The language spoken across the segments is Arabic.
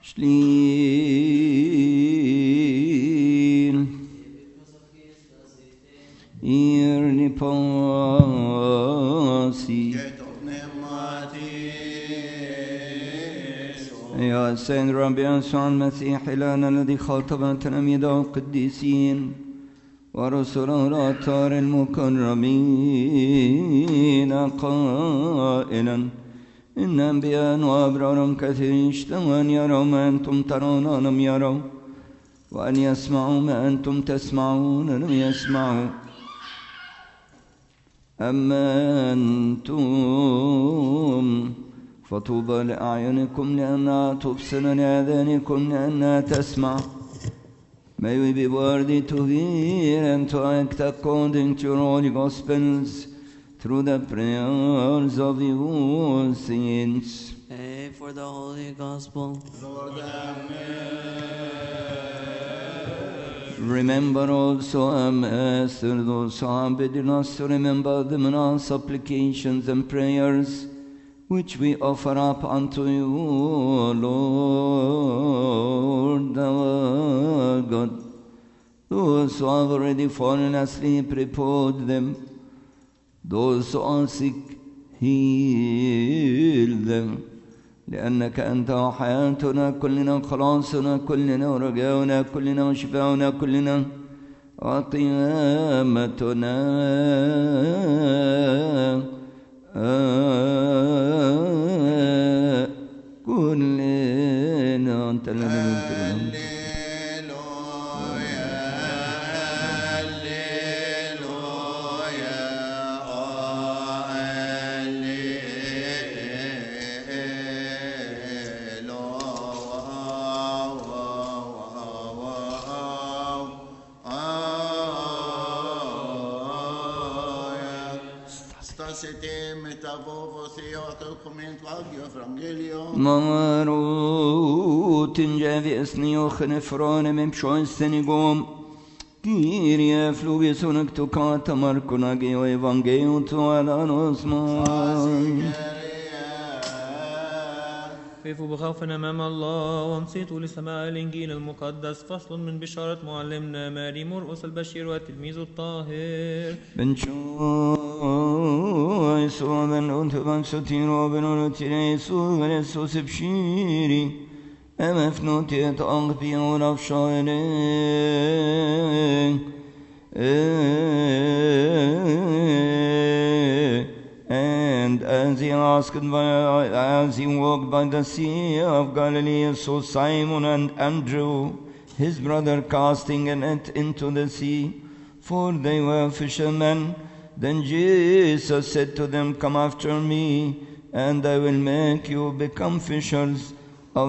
Slil Irni pasi يا سيد ربي يسوع المسيح إلهنا الذي خاطب تلاميذه القديسين ورسله الأطهار المكرمين قائلا إن أنبياء وأبرار كثيرين اشتهوا أن يروا ما أنتم ترون لم يروا وأن يسمعوا ما أنتم تسمعون لم يسمعوا أما أنتم فطوبى لأعينكم لأنها تبصر لآذانكم لأنها تسمع. May we be worthy to hear and to act according to your holy gospels through the prayers of you saints. Pray for the holy gospel. Lord, amen. Remember also, Master, those who have bidden us to remember them in our supplications and prayers, which we offer up unto you, Lord our God. Those who have already fallen asleep, repose them. Those who are sick, heal them. لأنك أنت وحياتنا كلنا خلاصنا كلنا ورجاؤنا كلنا وشفاؤنا كلنا وقيامتنا كلنا أنت الذي Marut ingevi esni ochne frone mem shoistenigom Kyrie fluvisun ktokata markunagi o evangelium tu alanos mai وقفوا بخوفا أمام الله وانصتوا لسماع الإنجيل المقدس. فصل من بشارة معلمنا ماري مرقس البشير والتلميذ الطاهر. بن شويس وبن أنتبان ستير وبن أنتريس وبن يسوس بشيري أما فنوتي أتأغبي ونفشاري And as he walked by the sea of Galilee, saw Simon and Andrew, his brother, casting a net into the sea, for they were fishermen. Then Jesus said to them, "Come after me, and I will make you become fishers of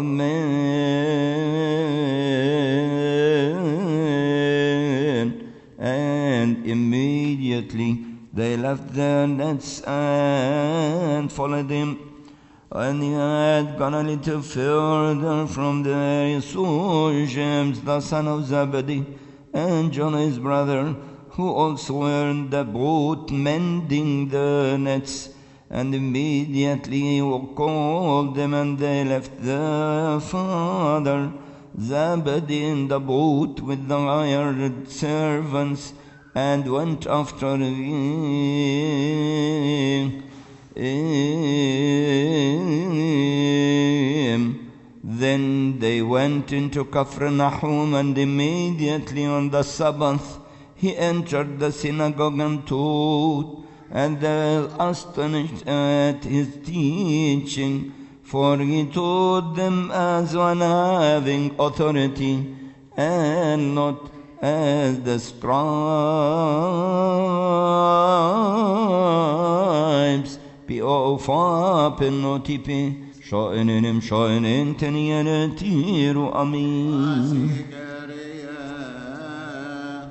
men." And immediately they left their nets and followed him. And he had gone a little further from there. He saw James, the son of Zebedee, and John his brother, who also were in the boat mending the nets. And immediately he called them, and they left their father Zebedee in the boat with the hired servants, and went after him. Then they went into Capernaum, and immediately on the Sabbath he entered the synagogue and taught, and they were astonished at his teaching, for he taught them as one having authority, and not as the scribes. P.O. pennotipi, shoinen teniere tiru amin.